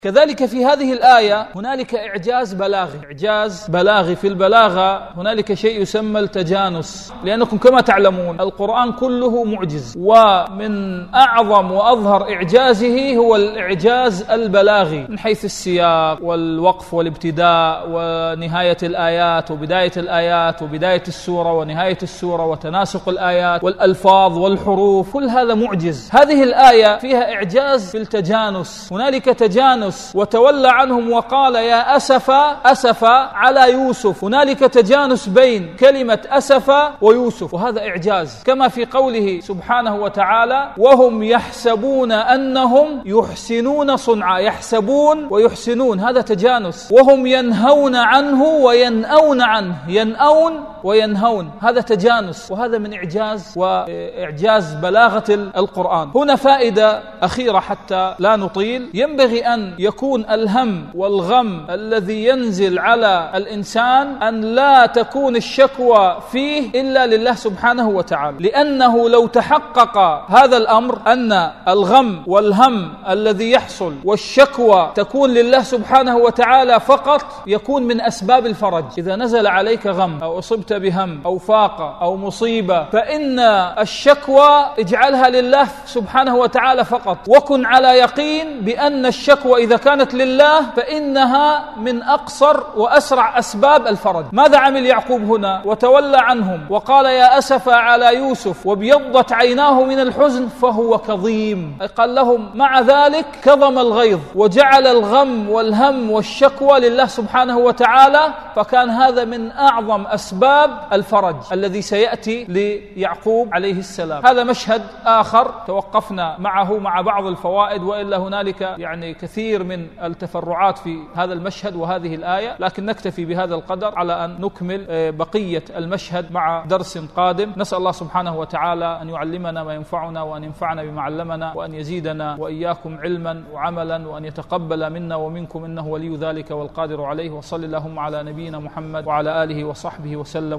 كذلك في هذه الآية هنالك إعجاز بلاغي في البلاغة. هنالك شيء يسمى التجانس، لأنكم كما تعلمون القرآن كله معجز، ومن أعظم وأظهر إعجازه هو الإعجاز البلاغي من حيث السياق والوقف والابتداء ونهاية الآيات وبداية الآيات وبداية السورة ونهاية السورة وتناسق الآيات والألفاظ والحروف، كل هذا معجز. هذه الآية فيها إعجاز في التجانس. هنالك تجانس وتولى عنهم وقال يا أسفا على يوسف. هنالك تجانس بين كلمة أسفا ويوسف، وهذا إعجاز، كما في قوله سبحانه وتعالى وهم يحسبون أنهم يحسنون صنعا. يحسبون ويحسنون، هذا تجانس. وهم ينهون عنه وينأون عنه، ينأون وينهون، هذا تجانس، وهذا من إعجاز بلاغة القرآن. هنا فائدة أخيرة حتى لا نطيل. ينبغي أن يكون الهم والغم الذي ينزل على الإنسان أن لا تكون الشكوى فيه إلا لله سبحانه وتعالى، لأنه لو تحقق هذا الأمر أن الغم والهم الذي يحصل والشكوى تكون لله سبحانه وتعالى فقط، يكون من أسباب الفرج. إذا نزل عليك غم أو أصبت بهم أو فاقة أو مصيبة، فإن الشكوى اجعلها لله سبحانه وتعالى فقط، وكن على يقين بأن الشكوى إذا كانت لله فإنها من أقصر وأسرع أسباب الفرج. ماذا عمل يعقوب هنا؟ وتولى عنهم وقال يا أسفا على يوسف وابيضت عيناه من الحزن فهو كظيم. قال لهم مع ذلك كظم الغيظ وجعل الغم والهم والشكوى لله سبحانه وتعالى، فكان هذا من أعظم أسباب الفرج الذي سيأتي ليعقوب عليه السلام. هذا مشهد آخر توقفنا معه مع بعض الفوائد، وإلا هنالك يعني كثير من التفرعات في هذا المشهد وهذه الآية، لكن نكتفي بهذا القدر على أن نكمل بقية المشهد مع درس قادم. نسأل الله سبحانه وتعالى أن يعلمنا ما ينفعنا وأن ينفعنا بما علمنا وأن يزيدنا وإياكم علما وعملا وأن يتقبل منا ومنكم إنه ولي ذلك والقادر عليه. وصلى اللهم على نبينا محمد وعلى آله وصحبه وسلم.